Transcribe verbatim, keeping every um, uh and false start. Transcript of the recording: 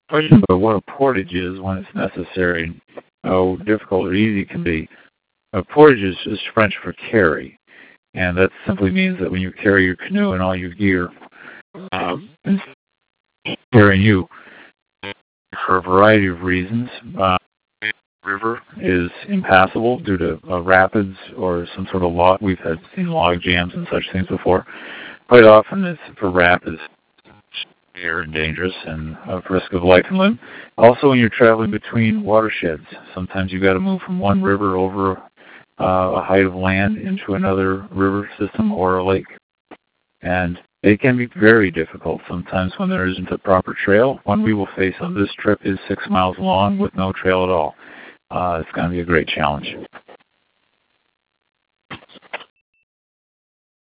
Question about what a portage is when it's necessary, how difficult or easy it can be. A portage is, is French for carry, and that simply means that when you carry your canoe and all your gear, uh, it's carrying you for a variety of reasons. Uh, the river is impassable due to uh, rapids or some sort of log. We've had seen log jams and such things before. Quite often it's for rapids. Are dangerous and of risk of life and limb. Also, when you're traveling between watersheds, sometimes you've got to move from one river over uh, a height of land into another river system or a lake. And it can be very difficult sometimes when there isn't a proper trail. One we will face on this trip is six miles long with no trail at all. Uh, it's going to be a great challenge.